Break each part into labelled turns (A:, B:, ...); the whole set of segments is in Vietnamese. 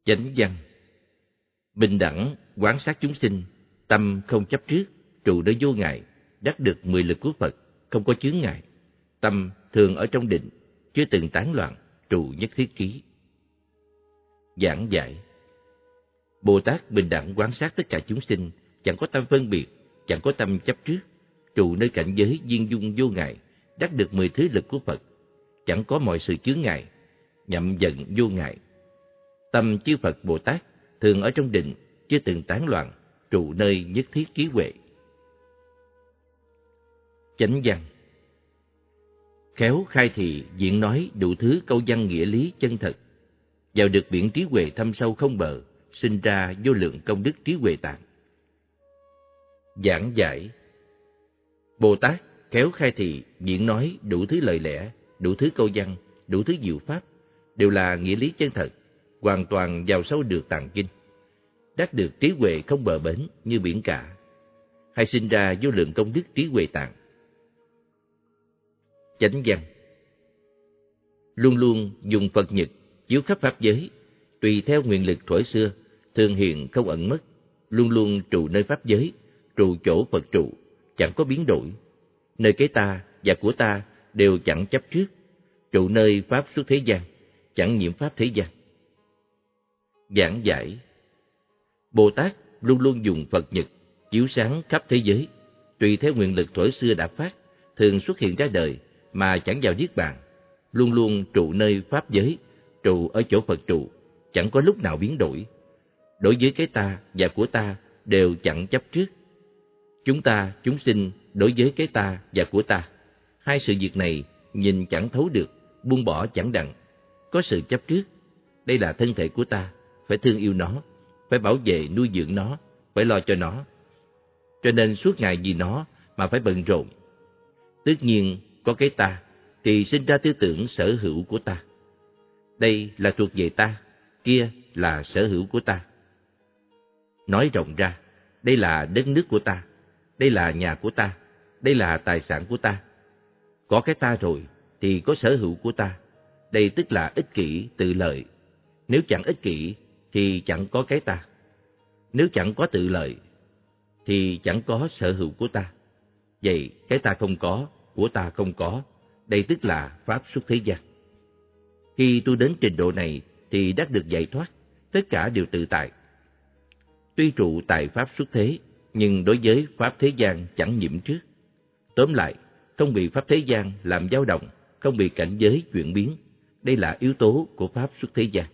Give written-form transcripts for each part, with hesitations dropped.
A: Chánh văn. Bình đẳng quán sát chúng sinh, tâm không chấp trước, trụ nơi vô ngại, đắc được 10 lực của Phật, không có chướng ngại. Tâm thường ở trong định, chưa từng tán loạn, trụ nhất thiết trí. Giảng giải. Bồ Tát bình đẳng quán sát tất cả chúng sinh, chẳng có tâm phân biệt, chẳng có tâm chấp trước, trụ nơi cảnh giới viên dung vô ngại, đắc được 10 thứ lực của Phật, chẳng có mọi sự chướng ngại, nhậm giận vô ngại. Tâm chư Phật Bồ Tát thường ở trong định, chưa từng tán loạn, trụ nơi nhất thiết trí huệ. Chánh văn. Khéo khai thị diễn nói đủ thứ câu văn nghĩa lý chân thật, vào được biển trí huệ thâm sâu không bờ, sinh ra vô lượng công đức trí huệ tạng. Giảng giải. Bồ Tát khéo khai thị diễn nói đủ thứ lời lẽ, đủ thứ câu văn, đủ thứ diệu pháp, đều là nghĩa lý chân thật, hoàn toàn vào sâu được tạng kinh, đắc được trí huệ không bờ bến như biển cả, hay sinh ra vô lượng công đức trí huệ tạng. Chánh văn. Luôn luôn dùng Phật nhật chiếu khắp pháp giới, tùy theo nguyện lực thuở xưa, thường hiện không ẩn mất, luôn luôn trụ nơi pháp giới, trụ chỗ Phật trụ, chẳng có biến đổi. Nơi cái ta và của ta đều chẳng chấp trước, trụ nơi pháp xuất thế gian, chẳng nhiễm pháp thế gian. Giảng giải. Bồ Tát luôn luôn dùng Phật nhật chiếu sáng khắp thế giới, tùy theo nguyện lực thuở xưa đã phát, thường xuất hiện ra đời mà chẳng vào niết bàn, luôn luôn trụ nơi pháp giới, trụ ở chỗ Phật trụ, chẳng có lúc nào biến đổi. Đối với cái ta và của ta đều chẳng chấp trước. Chúng ta, chúng sinh đối với cái ta và của ta, hai sự việc này nhìn chẳng thấu được, buông bỏ chẳng đặng, có sự chấp trước. Đây là thân thể của ta, phải thương yêu nó, phải bảo vệ nuôi dưỡng nó, phải lo cho nó. Cho nên suốt ngày vì nó mà phải bận rộn. Tất nhiên có cái ta thì sinh ra tư tưởng sở hữu của ta. Đây là thuộc về ta, kia là sở hữu của ta. Nói rộng ra, đây là đất nước của ta, đây là nhà của ta, đây là tài sản của ta. Có cái ta rồi thì có sở hữu của ta. Đây tức là ích kỷ tự lợi. Nếu chẳng ích kỷ thì chẳng có cái ta. Nếu chẳng có tự lợi thì chẳng có sở hữu của ta. Vậy cái ta không có, của ta không có, đây tức là pháp xuất thế gian. Khi tu đến trình độ này thì đắc được giải thoát, tất cả đều tự tại. Tuy trụ tại pháp xuất thế, nhưng đối với pháp thế gian chẳng nhiễm trước. Tóm lại, không bị pháp thế gian làm dao động, không bị cảnh giới chuyển biến. Đây là yếu tố của pháp xuất thế gian.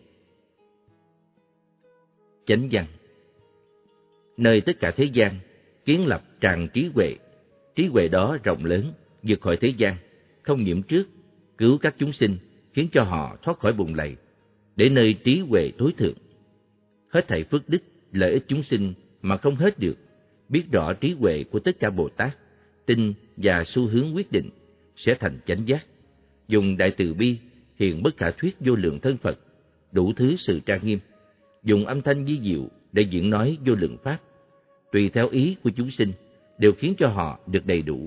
A: Chánh văn. Nơi tất cả thế gian, kiến lập tràn trí huệ đó rộng lớn, vượt khỏi thế gian, không nhiễm trước, cứu các chúng sinh, khiến cho họ thoát khỏi bùn lầy, để nơi trí huệ tối thượng. Hết thảy phước đức, lợi ích chúng sinh mà không hết được, biết rõ trí huệ của tất cả Bồ Tát, tin và xu hướng quyết định, sẽ thành chánh giác. Dùng đại từ bi, hiện bất khả thuyết vô lượng thân Phật, đủ thứ sự trang nghiêm, dùng âm thanh vi diệu để diễn nói vô lượng pháp, tùy theo ý của chúng sinh, đều khiến cho họ được đầy đủ.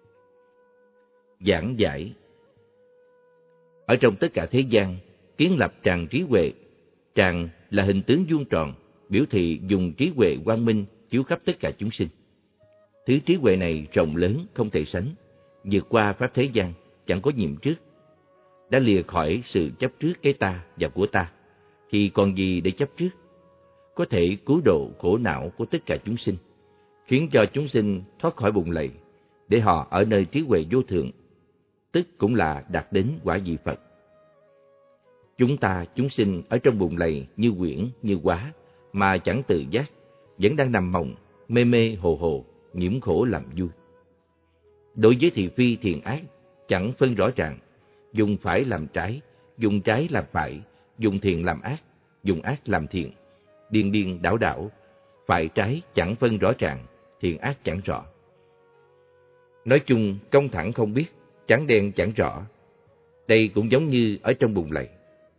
A: Giảng giải. Ở trong tất cả thế gian, kiến lập tràng trí huệ. Tràng là hình tướng vuông tròn, biểu thị dùng trí huệ quang minh chiếu khắp tất cả chúng sinh. Thứ trí huệ này rộng lớn không thể sánh, vượt qua pháp thế gian, chẳng có nhiễm trước. Đã lìa khỏi sự chấp trước cái ta và của ta, thì còn gì để chấp trước? Có thể cứu độ khổ não của tất cả chúng sinh, khiến cho chúng sinh thoát khỏi bùn lầy, để họ ở nơi trí huệ vô thượng, tức cũng là đạt đến quả vị Phật. Chúng ta, chúng sinh ở trong bùn lầy như quyển, như quá, mà chẳng tự giác, vẫn đang nằm mộng, mê mê hồ hồ, nhiễm khổ làm vui. Đối với thị phi thiện ác, chẳng phân rõ ràng, dùng phải làm trái, dùng trái làm phải, dùng thiện làm ác, dùng ác làm thiện, điên điên đảo đảo, phải trái chẳng phân rõ ràng, thiện ác chẳng rõ. Nói chung, công thẳng không biết, trắng đen chẳng rõ. Đây cũng giống như ở trong bùn lầy.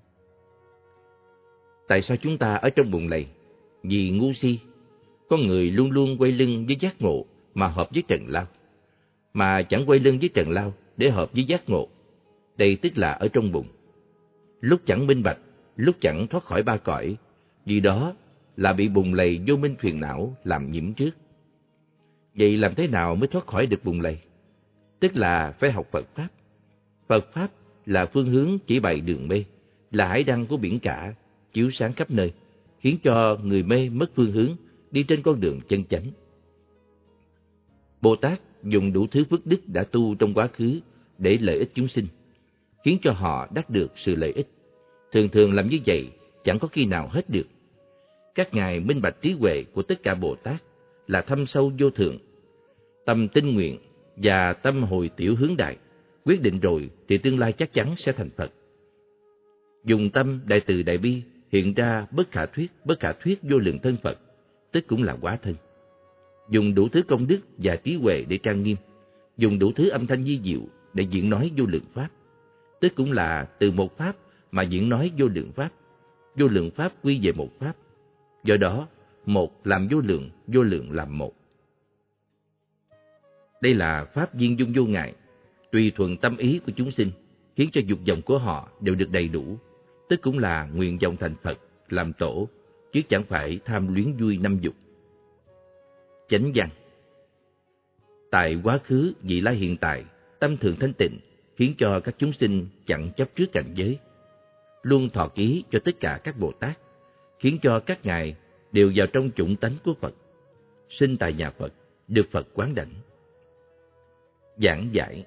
A: Tại sao chúng ta ở trong bùn lầy? Vì ngu si. Con người luôn luôn quay lưng với giác ngộ mà hợp với trần lao, mà chẳng quay lưng với trần lao để hợp với giác ngộ. Đây tức là ở trong bùn. Lúc chẳng minh bạch, lúc chẳng thoát khỏi ba cõi, vì đó là bị bùn lầy vô minh phiền não làm nhiễm trước. Vậy làm thế nào mới thoát khỏi được bùn lầy? Tức là phải học Phật Pháp. Phật Pháp là phương hướng chỉ bày đường mê, là hải đăng của biển cả, chiếu sáng khắp nơi, khiến cho người mê mất phương hướng, đi trên con đường chân chánh. Bồ Tát dùng đủ thứ phước đức đã tu trong quá khứ để lợi ích chúng sinh, khiến cho họ đắc được sự lợi ích. Thường thường làm như vậy chẳng có khi nào hết được. Các ngài minh bạch trí huệ của tất cả Bồ Tát là thâm sâu vô thượng, tâm tinh nguyện và tâm hồi tiểu hướng đại, quyết định rồi thì tương lai chắc chắn sẽ thành Phật. Dùng tâm đại từ đại bi hiện ra bất khả thuyết vô lượng thân Phật, tức cũng là hóa thân. Dùng đủ thứ công đức và trí huệ để trang nghiêm, dùng đủ thứ âm thanh vi diệu để diễn nói vô lượng pháp, tức cũng là từ một pháp mà diễn nói vô lượng pháp quy về một pháp. Do đó, một làm vô lượng làm một. Đây là pháp viên dung vô ngại, tùy thuận tâm ý của chúng sinh, khiến cho dục vọng của họ đều được đầy đủ, tức cũng là nguyện vọng thành Phật, làm tổ, chứ chẳng phải tham luyến vui năm dục. Chánh văn. Tại quá khứ, vị lai hiện tại, tâm thường thanh tịnh, khiến cho các chúng sinh chẳng chấp trước cảnh giới, luôn thọ ký cho tất cả các Bồ Tát, khiến cho các ngài đều vào trong chủng tánh của Phật, sinh tại nhà Phật, được Phật quán đảnh. Giảng giải.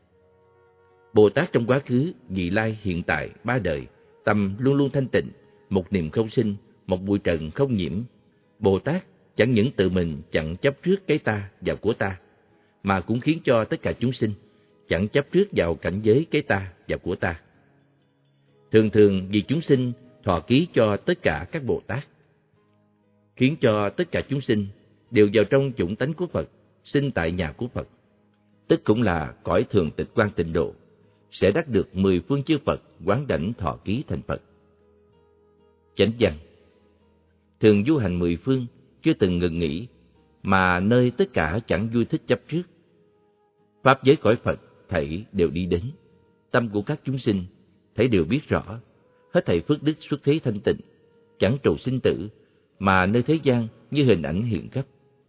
A: Bồ Tát trong quá khứ, vị lai, hiện tại, ba đời, tâm luôn luôn thanh tịnh, một niệm không sinh, một bụi trần không nhiễm. Bồ Tát chẳng những tự mình chẳng chấp trước cái ta và của ta, mà cũng khiến cho tất cả chúng sinh chẳng chấp trước vào cảnh giới cái ta và của ta. Thường thường vì chúng sinh thọ ký cho tất cả các Bồ Tát, khiến cho tất cả chúng sinh đều vào trong chủng tánh của Phật, sinh tại nhà của Phật, tức cũng là cõi thường tịch quan tịnh độ, sẽ đắc được 10 phương chư Phật quán đảnh thọ ký thành Phật. Chánh văn. Thường du hành 10 phương, chưa từng ngừng nghỉ, mà nơi tất cả chẳng vui thích chấp trước. Pháp giới cõi Phật thảy đều đi đến, tâm của các chúng sinh thảy đều biết rõ, hết thảy phước đức xuất thế thanh tịnh, chẳng trù sinh tử, mà nơi thế gian như hình ảnh hiện khắp.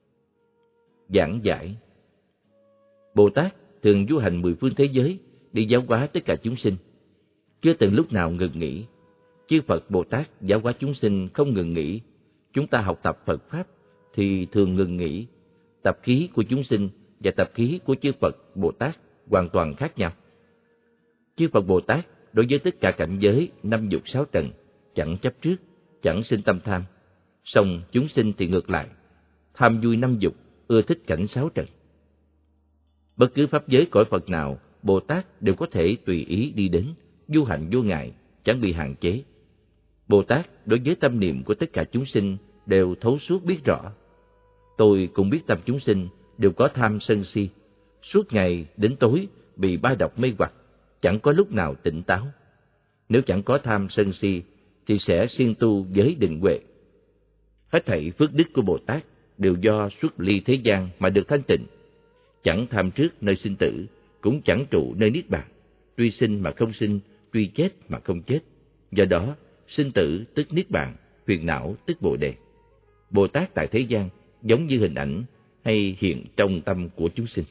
A: Giảng giải. Bồ Tát thường du hành 10 phương thế giới, đi giáo hóa tất cả chúng sinh, chưa từng lúc nào ngừng nghỉ. Chư Phật Bồ Tát giáo hóa chúng sinh không ngừng nghỉ. Chúng ta học tập Phật Pháp thì thường ngừng nghỉ. Tập khí của chúng sinh và tập khí của chư Phật Bồ Tát hoàn toàn khác nhau. Chư Phật Bồ Tát đối với tất cả cảnh giới 5 dục 6 trần chẳng chấp trước, chẳng sinh tâm tham. Song chúng sinh thì ngược lại, tham vui 5 dục, ưa thích cảnh 6 trần. Bất cứ pháp giới cõi Phật nào, Bồ Tát đều có thể tùy ý đi đến, du hành vô ngại, chẳng bị hạn chế. Bồ Tát đối với tâm niệm của tất cả chúng sinh đều thấu suốt biết rõ. Tôi cũng biết tâm chúng sinh đều có tham sân si, suốt ngày đến tối bị ba độc mê hoặc, chẳng có lúc nào tỉnh táo. Nếu chẳng có tham sân si thì sẽ siêng tu giới định huệ. Hết thảy phước đức của Bồ Tát đều do xuất ly thế gian mà được thanh tịnh, chẳng tham trước nơi sinh tử, cũng chẳng trụ nơi niết bàn, tuy sinh mà không sinh, tuy chết mà không chết. Do đó, sinh tử tức niết bàn, phiền não tức bồ đề. Bồ Tát tại thế gian giống như hình ảnh hay hiện trong tâm của chúng sinh.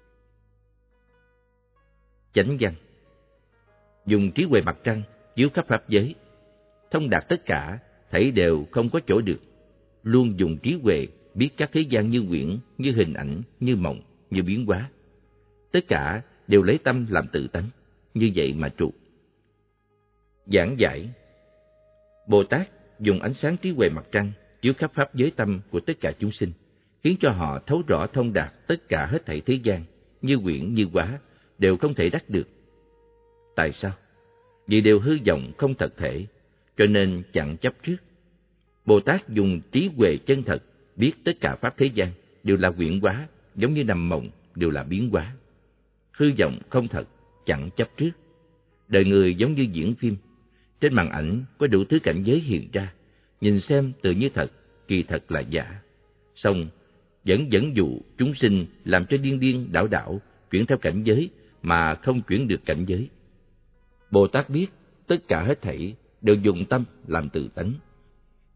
A: Chánh văn. Dùng trí huệ mặt trăng chiếu khắp pháp giới, thông đạt tất cả, thảy đều không có chỗ được. Luôn dùng trí huệ biết các thế gian như quyển, như hình ảnh, như mộng, như biến hóa. Tất cả đều lấy tâm làm tự tánh, như vậy mà trụ. Giảng giải. Bồ Tát dùng ánh sáng trí huệ mặt trăng chiếu khắp pháp giới tâm của tất cả chúng sinh, khiến cho họ thấu rõ thông đạt tất cả hết thảy thế gian, như quyển như hóa, đều không thể đắc được. Tại sao? Vì đều hư vọng không thật thể, cho nên chẳng chấp trước. Bồ Tát dùng trí huệ chân thật biết tất cả pháp thế gian đều là quyển hóa, giống như nằm mộng, đều là biến hóa. Hư vọng không thật, chẳng chấp trước. Đời người giống như diễn phim, trên màn ảnh có đủ thứ cảnh giới hiện ra, nhìn xem tự như thật, kỳ thật là giả. Song vẫn dẫn dụ chúng sinh làm cho điên điên đảo đảo, chuyển theo cảnh giới mà không chuyển được cảnh giới. Bồ Tát biết tất cả hết thảy đều dùng tâm làm tự tánh.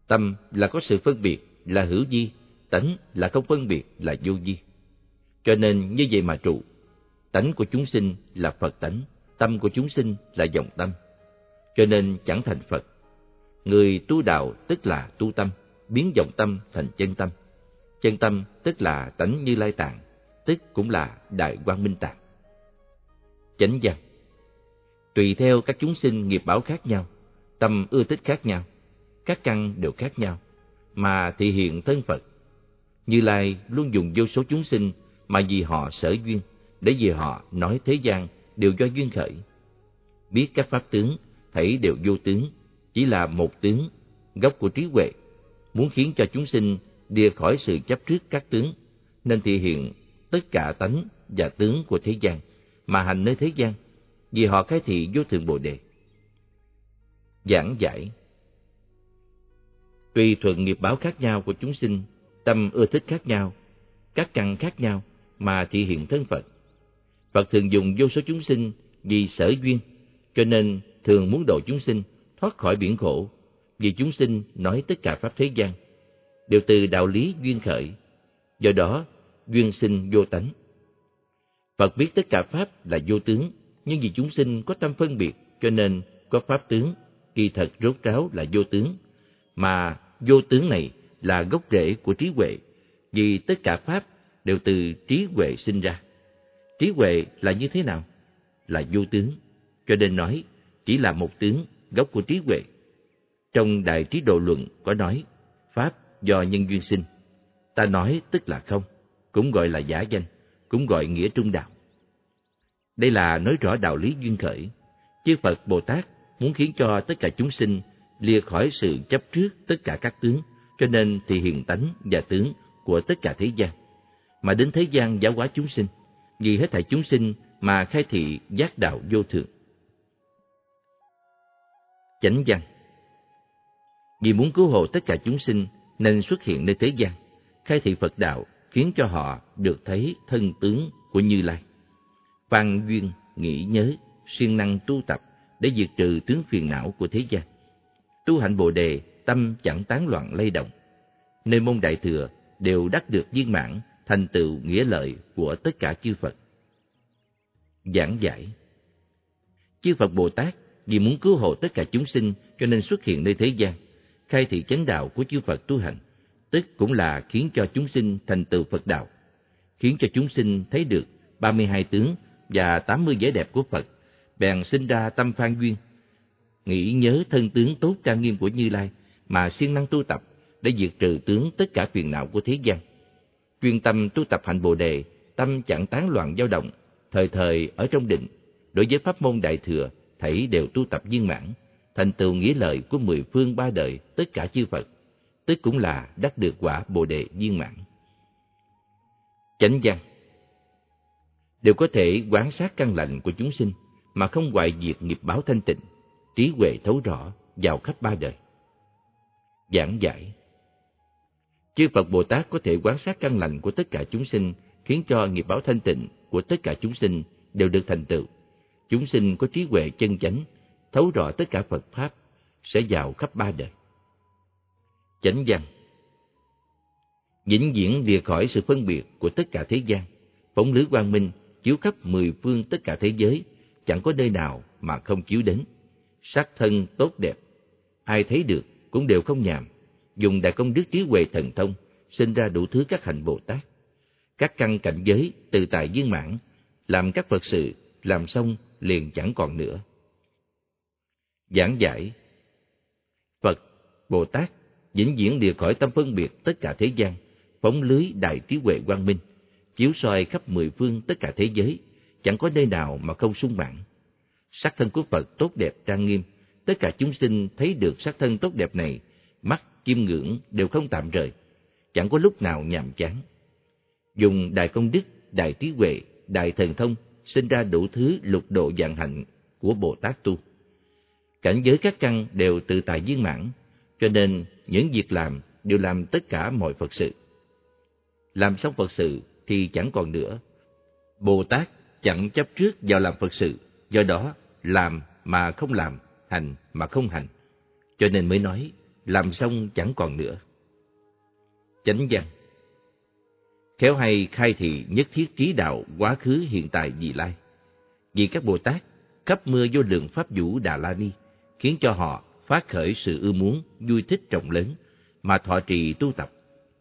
A: Tâm là có sự phân biệt, là hữu vi, tánh là không phân biệt, là vô vi. Cho nên như vậy mà trụ, tánh của chúng sinh là Phật tánh, tâm của chúng sinh là vọng tâm. Cho nên chẳng thành Phật. Người tu đạo tức là tu tâm, biến vọng tâm thành chân tâm. Chân tâm tức là tánh Như Lai tạng, tức cũng là Đại Quang Minh tạng. Chánh văn. Tùy theo các chúng sinh nghiệp báo khác nhau, tâm ưa thích khác nhau, các căn đều khác nhau, mà thị hiện thân Phật. Như Lai luôn dùng vô số chúng sinh mà vì họ sở duyên, để vì họ nói thế gian đều do duyên khởi. Biết các pháp tướng, thảy đều vô tướng, chỉ là một tướng, gốc của trí huệ. Muốn khiến cho chúng sinh lìa khỏi sự chấp trước các tướng, nên thị hiện tất cả tánh và tướng của thế gian, mà hành nơi thế gian, vì họ khai thị vô thượng Bồ Đề. Giảng giải. Tùy thuận nghiệp báo khác nhau của chúng sinh, tâm ưa thích khác nhau, các căn khác nhau, mà thị hiện thân Phật. Phật thường dùng vô số chúng sinh vì sở duyên, cho nên thường muốn độ chúng sinh thoát khỏi biển khổ, vì chúng sinh nói tất cả pháp thế gian đều từ đạo lý duyên khởi, do đó duyên sinh vô tánh. Phật biết tất cả pháp là vô tướng, nhưng vì chúng sinh có tâm phân biệt, cho nên có pháp tướng, kỳ thật rốt ráo là vô tướng, mà vô tướng này là gốc rễ của trí huệ, vì tất cả pháp đều từ trí huệ sinh ra. Trí huệ là như thế nào? Là vô tướng, cho nên nói chỉ là một tướng, gốc của trí huệ. Trong Đại Trí Độ Luận có nói, pháp do nhân duyên sinh. Ta nói tức là không, cũng gọi là giả danh, cũng gọi nghĩa trung đạo. Đây là nói rõ đạo lý duyên khởi. Chư Phật Bồ Tát muốn khiến cho tất cả chúng sinh lìa khỏi sự chấp trước tất cả các tướng, cho nên thì hiện tánh và tướng của tất cả thế gian, mà đến thế gian giáo hóa chúng sinh, vì hết thảy chúng sinh mà khai thị giác đạo vô thượng. Chánh văn. Vì muốn cứu hộ tất cả chúng sinh nên xuất hiện nơi thế gian, khai thị Phật đạo, khiến cho họ được thấy thân tướng của Như Lai. Phan duyên, nghĩ nhớ, siêng năng tu tập để diệt trừ tướng phiền não của thế gian. Tu hạnh Bồ Đề, tâm chẳng tán loạn lay động. Nơi môn Đại Thừa đều đắc được viên mãn, thành tựu nghĩa lợi của tất cả chư Phật. Giảng giải. Chư Phật Bồ Tát vì muốn cứu hộ tất cả chúng sinh cho nên xuất hiện nơi thế gian, khai thị chánh đạo của chư Phật tu hành, tức cũng là khiến cho chúng sinh thành tựu Phật đạo, khiến cho chúng sinh thấy được 32 tướng và 80 vẻ đẹp của Phật, bèn sinh ra tâm phan duyên, nghĩ nhớ thân tướng tốt trang nghiêm của Như Lai mà siêng năng tu tập để diệt trừ tướng tất cả phiền não của thế gian. Chuyên tâm tu tập hạnh Bồ Đề, tâm chẳng tán loạn dao động, thời thời ở trong định. Đối với pháp môn Đại Thừa, thảy đều tu tập viên mãn, thành tựu nghĩa lợi của 10 phương 3 đời tất cả chư Phật, tức cũng là đắc được quả Bồ Đề viên mãn. Chánh văn. Đều có thể quán sát căn lành của chúng sinh mà không hoại diệt nghiệp báo thanh tịnh, trí huệ thấu rõ vào khắp 3 đời. Giảng giải. Chư Phật Bồ Tát có thể quán sát căn lành của tất cả chúng sinh, khiến cho nghiệp báo thanh tịnh của tất cả chúng sinh đều được thành tựu. Chúng sinh có trí huệ chân chánh, thấu rõ tất cả Phật Pháp, sẽ vào khắp 3 đời. Chánh văn. Vĩnh viễn lìa khỏi sự phân biệt của tất cả thế gian, phóng lưới quang minh, chiếu khắp 10 phương tất cả thế giới, chẳng có nơi nào mà không chiếu đến. Sắc thân tốt đẹp, ai thấy được cũng đều không nhàm, dùng đại công đức trí huệ thần thông, sinh ra đủ thứ các hạnh Bồ Tát. Các căn cảnh giới từ tại viên mãn, làm các Phật sự, làm xong liền chẳng còn nữa. Giảng giải. Phật, Bồ Tát vĩnh viễn lìa khỏi tâm phân biệt tất cả thế gian, phóng lưới đại trí huệ quang minh, chiếu soi khắp 10 phương tất cả thế giới, chẳng có nơi nào mà không sung mãn. Sắc thân của Phật tốt đẹp trang nghiêm, tất cả chúng sinh thấy được sắc thân tốt đẹp này, mắt chiêm ngưỡng đều không tạm rời, chẳng có lúc nào nhàm chán. Dùng đại công đức, đại trí huệ, đại thần thông, sinh ra đủ thứ lục độ vạn hạnh của Bồ Tát tu. Cảnh giới các căn đều tự tại viên mãn, cho nên những việc làm đều làm tất cả mọi Phật sự. Làm xong Phật sự thì chẳng còn nữa. Bồ Tát chẳng chấp trước vào làm Phật sự, do đó làm mà không làm, hành mà không hành. Cho nên mới nói, làm xong chẳng còn nữa. Chánh văn. Khéo hay khai thị nhất thiết trí đạo quá khứ hiện tại vị lai. Vì các Bồ Tát khắp mưa vô lượng pháp vũ Đà La Ni, khiến cho họ phát khởi sự ưa muốn, vui thích rộng lớn, mà thọ trì tu tập.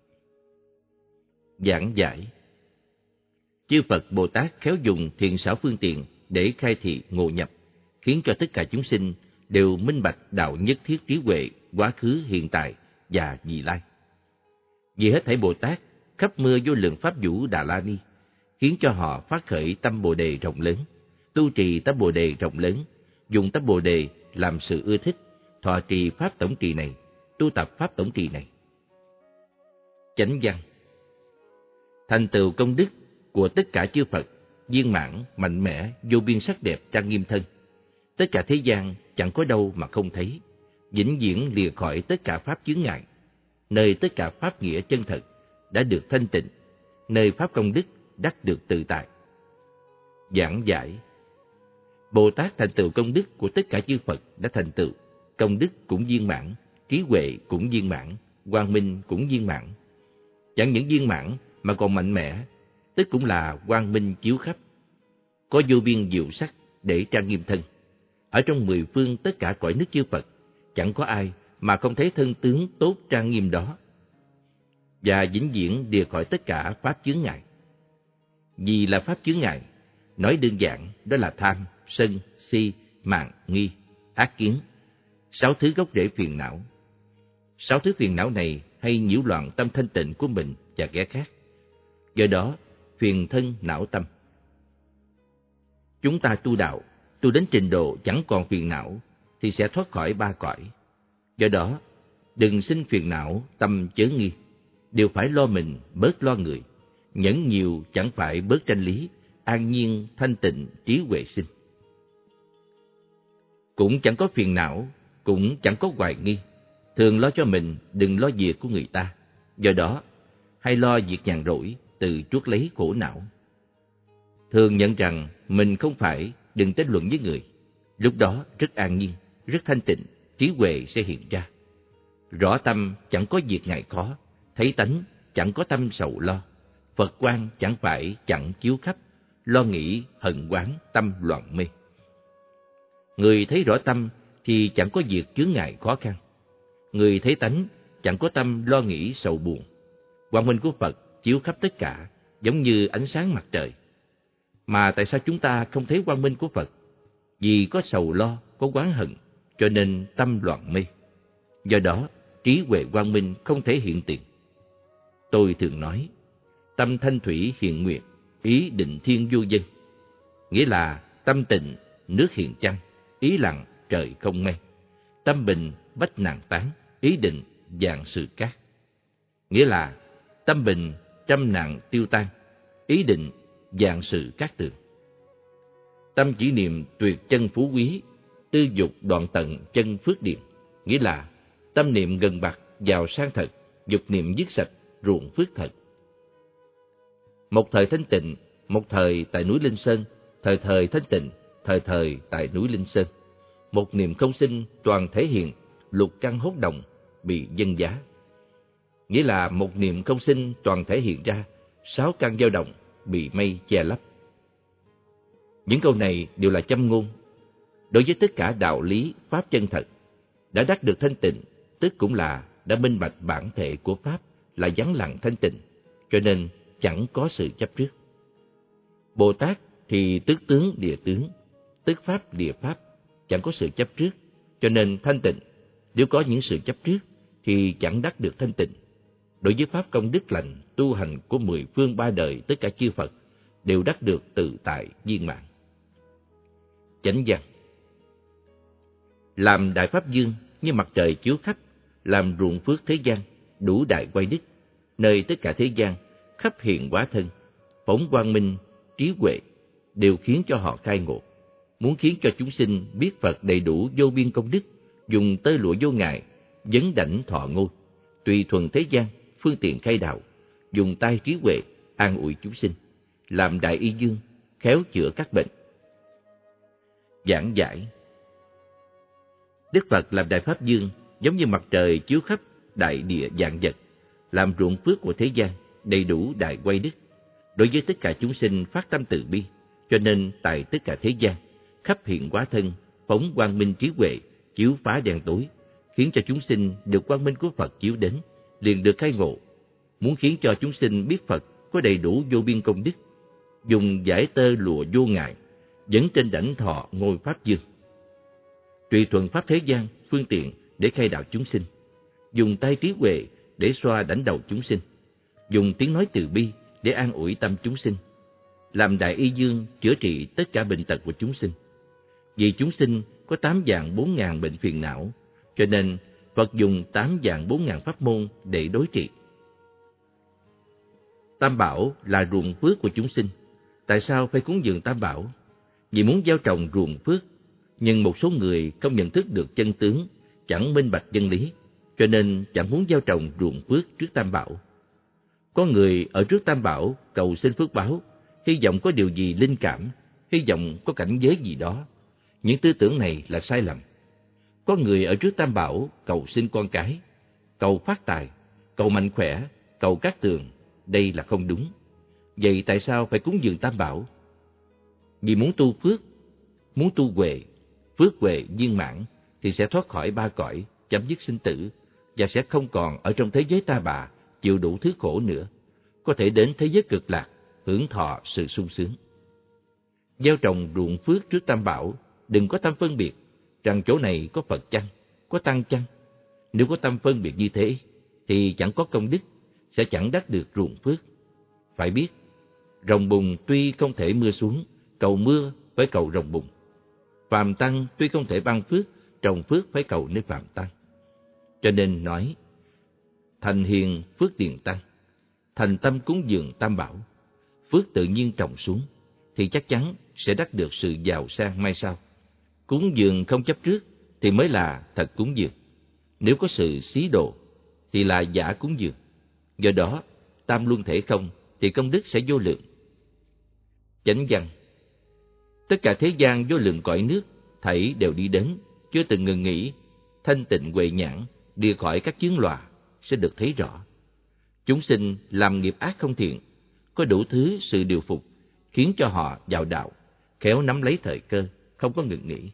A: Giảng giải. Chư Phật Bồ Tát khéo dùng thiện xảo phương tiện để khai thị ngộ nhập, khiến cho tất cả chúng sinh đều minh bạch đạo nhất thiết trí huệ quá khứ hiện tại và vị lai. Vì hết thảy Bồ Tát khắp mưa vô lượng pháp vũ Đà La Ni, khiến cho họ phát khởi tâm Bồ Đề rộng lớn, tu trì tâm Bồ Đề rộng lớn, dùng tâm Bồ Đề làm sự ưa thích, thọ trì pháp tổng trì này, tu tập pháp tổng trì này. Chánh văn. Thành tựu công đức của tất cả chư Phật viên mãn, mạnh mẽ, vô biên sắc đẹp trang nghiêm thân, tất cả thế gian chẳng có đâu mà không thấy, vĩnh viễn lìa khỏi tất cả pháp chướng ngại, nơi tất cả pháp nghĩa chân thật đã được thanh tịnh, nơi pháp công đức đắc được tự tại. Giảng giải. Bồ Tát thành tựu công đức của tất cả chư Phật đã thành tựu, công đức cũng viên mãn, trí huệ cũng viên mãn, quang minh cũng viên mãn. Chẳng những viên mãn mà còn mạnh mẽ, tức cũng là quang minh chiếu khắp, có vô biên diệu sắc để trang nghiêm thân. Ở trong mười phương tất cả cõi nước chư Phật, chẳng có ai mà không thấy thân tướng tốt trang nghiêm đó, và vĩnh viễn lìa khỏi tất cả pháp chướng ngại. Vì là pháp chướng ngại, nói đơn giản đó là tham, sân, si, mạn, nghi, ác kiến, 6 thứ gốc rễ phiền não. 6 thứ phiền não này hay nhiễu loạn tâm thanh tịnh của mình và kẻ khác. Do đó, phiền thân não tâm. Chúng ta tu đạo, tu đến trình độ chẳng còn phiền não, thì sẽ thoát khỏi 3 cõi. Do đó, đừng sinh phiền não, tâm chớ nghi. Đều phải lo mình, bớt lo người. Nhẫn nhiều chẳng phải bớt tranh lý, an nhiên, thanh tịnh, trí huệ sinh. Cũng chẳng có phiền não, cũng chẳng có hoài nghi. Thường lo cho mình, đừng lo việc của người ta. Do đó, hay lo việc nhàn rỗi, từ chuốc lấy khổ não. Thường nhận rằng mình không phải, đừng tranh luận với người. Lúc đó rất an nhiên, rất thanh tịnh, trí huệ sẽ hiện ra. Rõ tâm chẳng có việc ngại khó, thấy tánh chẳng có tâm sầu lo. Phật quang chẳng phải chẳng chiếu khắp, lo nghĩ hận oán tâm loạn mê. Người thấy rõ tâm thì chẳng có việc chướng ngại khó khăn. Người thấy tánh chẳng có tâm lo nghĩ sầu buồn. Quang minh của Phật chiếu khắp tất cả, giống như ánh sáng mặt trời. Mà tại sao chúng ta không thấy quang minh của Phật? Vì có sầu lo, có oán hận, cho nên tâm loạn mê. Do đó, trí huệ quang minh không thể hiện tiền. Tôi thường nói, tâm thanh thủy hiện nguyệt, ý định thiên vô dân. Nghĩa là tâm tịnh, nước hiện chăng, ý lặng, trời không mây. Tâm bình, bách nạn tán, ý định, vạn sự cát. Nghĩa là tâm bình, trăm nạn tiêu tan, ý định, vạn sự cát tường. Tâm chỉ niệm tuyệt chân phú quý, tư dục đoạn tận chân phước điền. Nghĩa là tâm niệm gần bạc, giàu sang thật, dục niệm dứt sạch, ruộng phước thật. Một thời thanh tịnh, một thời tại núi Linh Sơn, thời thời thanh tịnh, thời thời tại núi Linh Sơn. Một niệm không sinh toàn thể hiện, lục căn hốt động, bị dân giá. Nghĩa là một niệm không sinh toàn thể hiện ra, 6 căn dao động, bị mây che lấp. Những câu này đều là châm ngôn. Đối với tất cả đạo lý, pháp chân thật, đã đắc được thanh tịnh, tức cũng là đã minh bạch bản thể của pháp là vắng lặng thanh tịnh, cho nên chẳng có sự chấp trước. Bồ Tát thì tức tướng địa tướng, tức pháp địa pháp, chẳng có sự chấp trước, cho nên thanh tịnh. Nếu có những sự chấp trước thì chẳng đắc được thanh tịnh. Đối với pháp công đức lành, tu hành của 10 phương 3 đời tất cả chư Phật đều đắc được tự tại viên mãn. Chánh văn. Làm đại pháp dương như mặt trời chiếu khắp, làm ruộng phước thế gian, đủ đại quay đức, nơi tất cả thế gian khắp hiện hóa thân, phóng quang minh, trí huệ, đều khiến cho họ khai ngộ. Muốn khiến cho chúng sinh biết Phật đầy đủ vô biên công đức, dùng tơ lụa vô ngại, vấn đảnh thọ ngôi, tùy thuần thế gian, phương tiện khai đạo, dùng tay trí huệ, an ủi chúng sinh, làm đại y dương, khéo chữa các bệnh. Giảng giải. Đức Phật làm đại pháp dương giống như mặt trời chiếu khắp đại địa vạn vật, làm ruộng phước của thế gian đầy đủ đại quay đức. Đối với tất cả chúng sinh phát tâm từ bi, cho nên tại tất cả thế gian, khắp hiện hóa thân, phóng quang minh trí huệ, chiếu phá đen tối, khiến cho chúng sinh được quang minh của Phật chiếu đến, liền được khai ngộ. Muốn khiến cho chúng sinh biết Phật có đầy đủ vô biên công đức, dùng giải tơ lụa vô ngại, dẫn trên đảnh thọ ngôi Pháp Dương. Tùy thuận Pháp thế gian, phương tiện để khai đạo chúng sinh, dùng tay trí huệ để xoa đảnh đầu chúng sinh, dùng tiếng nói từ bi để an ủi tâm chúng sinh, làm đại y dương chữa trị tất cả bệnh tật của chúng sinh. Vì chúng sinh có 8 vạn 4 ngàn bệnh phiền não, cho nên Phật dùng 8 vạn 4 ngàn pháp môn để đối trị. Tam Bảo là ruộng phước của chúng sinh. Tại sao phải cúng dường Tam Bảo? Vì muốn gieo trồng ruộng phước, nhưng một số người không nhận thức được chân tướng, chẳng minh bạch chân lý, cho nên chẳng muốn gieo trồng ruộng phước trước Tam Bảo. Có người ở trước Tam Bảo cầu xin phước báo, hy vọng có điều gì linh cảm, hy vọng có cảnh giới gì đó. Những tư tưởng này là sai lầm. Có người ở trước Tam Bảo cầu xin con cái, cầu phát tài, cầu mạnh khỏe, cầu cát tường. Đây là không đúng. Vậy tại sao phải cúng dường Tam Bảo? Vì muốn tu phước, muốn tu huệ, phước huệ viên mãn thì sẽ thoát khỏi 3 cõi, chấm dứt sinh tử, và sẽ không còn ở trong thế giới ta bà chịu đủ thứ khổ nữa, có thể đến thế giới cực lạc, hưởng thọ sự sung sướng. Gieo trồng ruộng phước trước Tam Bảo, đừng có tâm phân biệt rằng chỗ này có Phật chăng, có Tăng chăng. Nếu có tâm phân biệt như thế, thì chẳng có công đức, sẽ chẳng đắc được ruộng phước. Phải biết, rồng bùn tuy không thể mưa xuống, cầu mưa phải cầu rồng bùn. Phàm tăng tuy không thể ban phước, trồng phước phải cầu nơi phàm tăng. Cho nên nói, thành hiền phước tiền tăng, thành tâm cúng dường Tam Bảo, phước tự nhiên trồng xuống, thì chắc chắn sẽ đắc được sự giàu sang mai sau. Cúng dường không chấp trước thì mới là thật cúng dường. Nếu có sự xí đồ thì là giả cúng dường. Do đó, tam luân thể không thì công đức sẽ vô lượng. Chánh văn: tất cả thế gian vô lượng cõi nước, thảy đều đi đến, chưa từng ngừng nghỉ, thanh tịnh huệ nhãn, đi khỏi các chướng lòa, sẽ được thấy rõ. Chúng sinh làm nghiệp ác không thiện, có đủ thứ sự điều phục, khiến cho họ vào đạo, khéo nắm lấy thời cơ, không có ngừng nghỉ.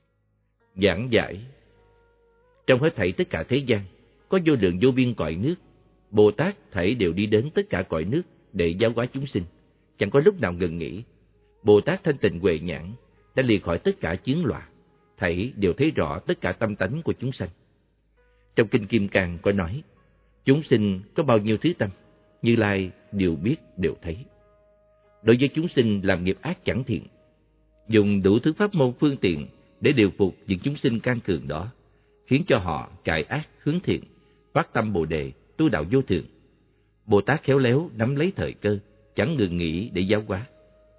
A: Giảng giải: trong hết thảy tất cả thế gian, có vô lượng vô biên cõi nước, Bồ Tát thảy đều đi đến tất cả cõi nước để giáo hóa chúng sinh, chẳng có lúc nào ngừng nghỉ. Bồ Tát thanh tịnh huệ nhãn đã lìa khỏi tất cả chướng lòa, thảy đều thấy rõ tất cả tâm tánh của chúng sanh. Trong Kinh Kim Cang có nói, chúng sinh có bao nhiêu thứ tâm, Như Lai đều biết đều thấy. Đối với chúng sinh làm nghiệp ác chẳng thiện, dùng đủ thứ pháp môn phương tiện để điều phục những chúng sinh can cường đó, khiến cho họ cải ác hướng thiện, phát tâm Bồ đề, tu đạo vô thượng. Bồ Tát khéo léo nắm lấy thời cơ, chẳng ngừng nghỉ để giáo hóa.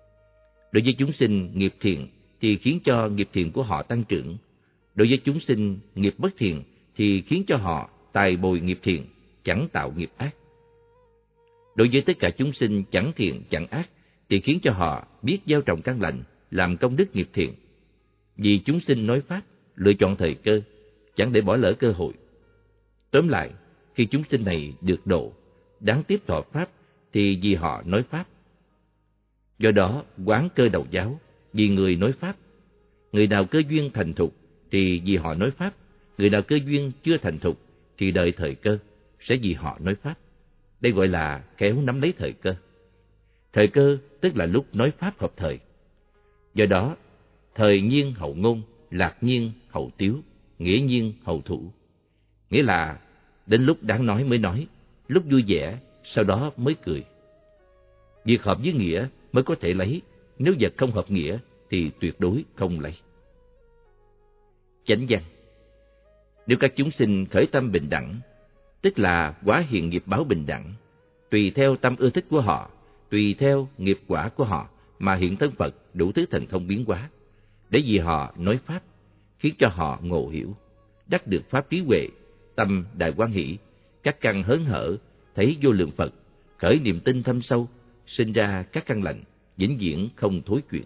A: Đối với chúng sinh nghiệp thiện thì khiến cho nghiệp thiện của họ tăng trưởng. Đối với chúng sinh nghiệp bất thiện thì khiến cho họ tài bồi nghiệp thiện, chẳng tạo nghiệp ác. Đối với tất cả chúng sinh chẳng thiện chẳng ác thì khiến cho họ biết gieo trồng căn lành, làm công đức nghiệp thiện. Vì chúng sinh nói pháp, lựa chọn thời cơ, chẳng để bỏ lỡ cơ hội. Tóm lại, khi chúng sinh này được độ, đáng tiếp thọ pháp thì vì họ nói pháp. Do đó, quán cơ đầu giáo, vì người nói pháp. Người nào cơ duyên thành thục thì vì họ nói pháp, người nào cơ duyên chưa thành thục thì đợi thời cơ, sẽ vì họ nói pháp. Đây gọi là khéo nắm lấy thời cơ. Thời cơ tức là lúc nói pháp hợp thời. Do đó, thời nhiên hậu ngôn, lạc nhiên hậu tiếu, nghĩa nhiên hậu thủ. Nghĩa là đến lúc đáng nói mới nói, lúc vui vẻ, sau đó mới cười. Việc hợp với nghĩa mới có thể lấy, nếu vật không hợp nghĩa thì tuyệt đối không lấy. Chánh văn: nếu các chúng sinh khởi tâm bình đẳng, tức là quả hiện nghiệp báo bình đẳng, tùy theo tâm ưa thích của họ, tùy theo nghiệp quả của họ mà hiện thân Phật đủ thứ thần thông biến hóa, để vì họ nói pháp, khiến cho họ ngộ hiểu, đắc được pháp trí huệ, tâm đại hoan hỷ, các căn hớn hở, thấy vô lượng Phật, khởi niềm tin thâm sâu, sinh ra các căn lành, vĩnh viễn không thối chuyển.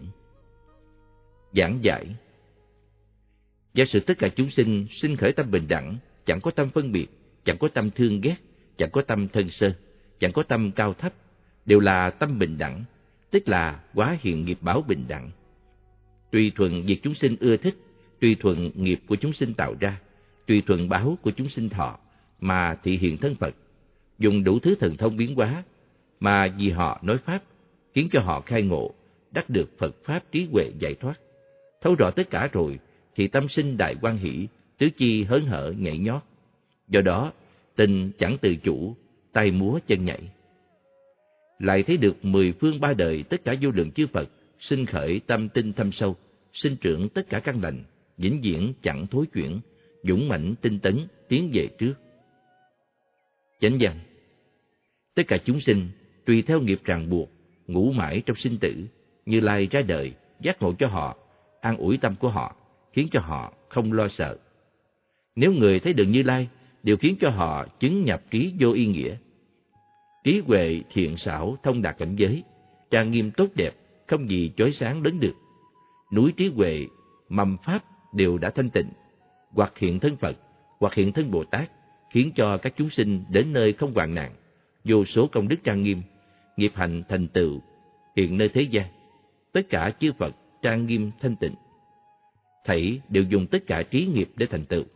A: Giảng giải: giả sử tất cả chúng sinh sinh khởi tâm bình đẳng, chẳng có tâm phân biệt, chẳng có tâm thương ghét, chẳng có tâm thân sơ, chẳng có tâm cao thấp, đều là tâm bình đẳng, tức là hóa hiện nghiệp báo bình đẳng. Tùy thuận việc chúng sinh ưa thích, tùy thuận nghiệp của chúng sinh tạo ra, tùy thuận báo của chúng sinh thọ, mà thị hiện thân Phật, dùng đủ thứ thần thông biến hóa, mà vì họ nói Pháp, khiến cho họ khai ngộ, đắc được Phật Pháp trí huệ giải thoát. Thấu rõ tất cả rồi, thì tâm sinh đại hoan hỷ, tứ chi hớn hở nhảy nhót. Do đó, tình chẳng tự chủ, tay múa chân nhảy. Lại thấy được 10 phương 3 đời tất cả vô lượng chư Phật, sinh khởi tâm tinh thâm sâu, sinh trưởng tất cả căn lành, vĩnh viễn chẳng thối chuyển, dũng mãnh tinh tấn, tiến về trước. Chánh văn: tất cả chúng sinh, tùy theo nghiệp ràng buộc, ngủ mãi trong sinh tử, Như Lai ra đời, giác ngộ cho họ, an ủi tâm của họ, khiến cho họ không lo sợ. Nếu người thấy được Như Lai, đều khiến cho họ chứng nhập trí vô ý nghĩa. Trí huệ thiện xảo thông đạt cảnh giới, trang nghiêm tốt đẹp, không gì chói sáng lớn được. Núi trí huệ, mầm pháp đều đã thanh tịnh, hoặc hiện thân Phật, hoặc hiện thân Bồ Tát, khiến cho các chúng sinh đến nơi không hoạn nạn, vô số công đức trang nghiêm, nghiệp hạnh thành tựu hiện nơi thế gian. Tất cả chư Phật trang nghiêm thanh tịnh, thảy đều dùng tất cả trí nghiệp để thành tựu.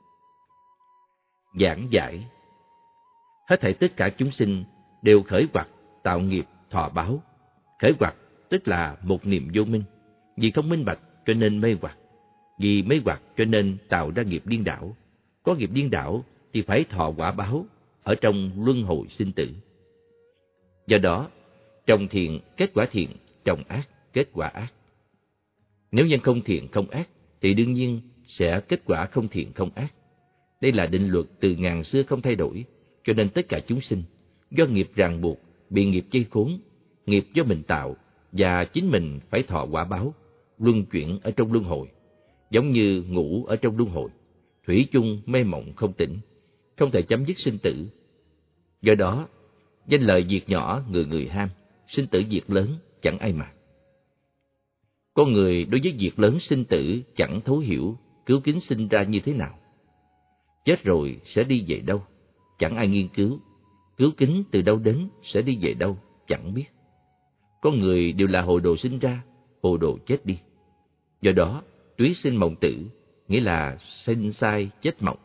A: Giảng giải: hết thảy tất cả chúng sinh đều khởi hoặc tạo nghiệp thọ báo. Khởi hoặc tức là một niệm vô minh, vì không minh bạch cho nên mê hoặc, vì mê hoặc cho nên tạo ra nghiệp điên đảo. Có nghiệp điên đảo thì phải thọ quả báo ở trong luân hồi sinh tử. Do đó, trồng thiện kết quả thiện, trồng ác kết quả ác. Nếu nhân không thiện không ác thì đương nhiên sẽ kết quả không thiện không ác. Đây là định luật từ ngàn xưa không thay đổi, cho nên tất cả chúng sinh do nghiệp ràng buộc, bị nghiệp dây khốn, nghiệp do mình tạo và chính mình phải thọ quả báo, luân chuyển ở trong luân hồi, giống như ngủ ở trong luân hồi, thủy chung mê mộng không tỉnh, không thể chấm dứt sinh tử. Do đó, danh lợi việc nhỏ người người ham, sinh tử việc lớn chẳng ai màng. Con người đối với việc lớn sinh tử chẳng thấu hiểu cứu kính sinh ra như thế nào. Chết rồi sẽ đi về đâu, chẳng ai nghiên cứu. Cứu kính từ đâu đến, sẽ đi về đâu, chẳng biết. Con người đều là hồ đồ sinh ra, hồ đồ chết đi. Do đó, túy sinh mộng tử, nghĩa là sinh sai chết mộng.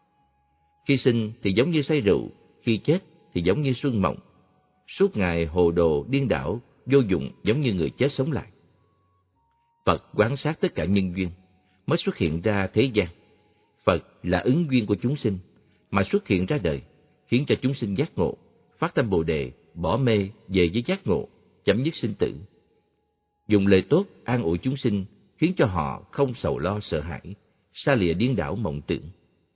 A: Khi sinh thì giống như say rượu, khi chết thì giống như xuân mộng. Suốt ngày hồ đồ điên đảo, vô dụng giống như người chết sống lại. Phật quan sát tất cả nhân duyên, mới xuất hiện ra thế gian. Phật là ứng duyên của chúng sinh, mà xuất hiện ra đời, khiến cho chúng sinh giác ngộ, phát tâm Bồ Đề, bỏ mê về với giác ngộ, chấm dứt sinh tử. Dùng lời tốt an ủi chúng sinh, khiến cho họ không sầu lo sợ hãi, xa lìa điên đảo mộng tưởng.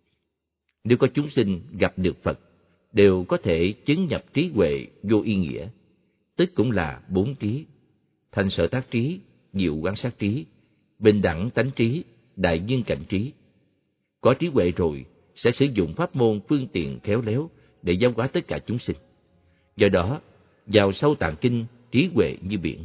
A: Nếu có chúng sinh gặp được Phật, đều có thể chứng nhập trí huệ vô ý nghĩa, tức cũng là 4 trí: thành sở tác trí, diệu quan sát trí, bình đẳng tánh trí, đại duyên cảnh trí. Có trí huệ rồi, sẽ sử dụng pháp môn phương tiện khéo léo để giáo hóa tất cả chúng sinh. Do đó, vào sâu tạng kinh, trí huệ như biển.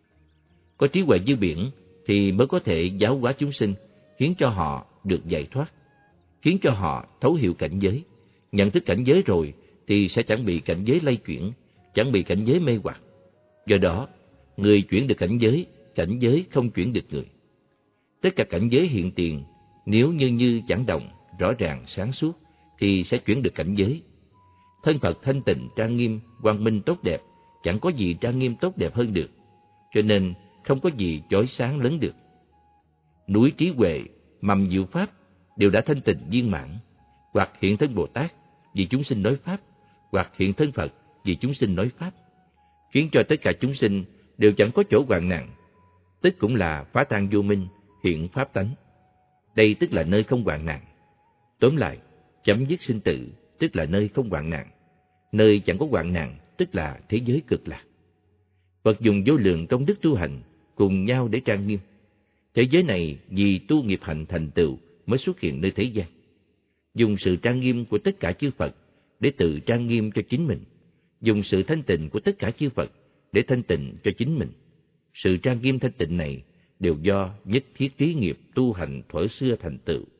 A: Có trí huệ như biển thì mới có thể giáo hóa chúng sinh, khiến cho họ được giải thoát, khiến cho họ thấu hiểu cảnh giới. Nhận thức cảnh giới rồi thì sẽ chẳng bị cảnh giới lay chuyển, chẳng bị cảnh giới mê hoặc. Do đó, người chuyển được cảnh giới không chuyển được người. Tất cả cảnh giới hiện tiền, nếu như chẳng động, rõ ràng sáng suốt, thì sẽ chuyển được cảnh giới. Thân Phật thanh tịnh, trang nghiêm, quang minh tốt đẹp, chẳng có gì trang nghiêm tốt đẹp hơn được, cho nên không có gì chói sáng lớn được. Núi trí huệ, mầm diệu pháp đều đã thanh tịnh viên mãn, hoặc hiện thân Bồ Tát vì chúng sinh nói pháp, hoặc hiện thân Phật vì chúng sinh nói pháp, khiến cho tất cả chúng sinh đều chẳng có chỗ hoạn nạn, tức cũng là phá tan vô minh, hiện pháp tánh. Đây tức là nơi không hoạn nạn. Tóm lại, chấm dứt sinh tử tức là nơi không hoạn nạn, nơi chẳng có hoạn nạn tức là thế giới cực lạc. Phật dùng vô lượng công đức tu hành cùng nhau để trang nghiêm. Thế giới này vì tu nghiệp hạnh thành tựu mới xuất hiện nơi thế gian. Dùng sự trang nghiêm của tất cả chư Phật để tự trang nghiêm cho chính mình. Dùng sự thanh tịnh của tất cả chư Phật để thanh tịnh cho chính mình. Sự trang nghiêm thanh tịnh này đều do nhất thiết trí nghiệp tu hành thuở xưa thành tựu.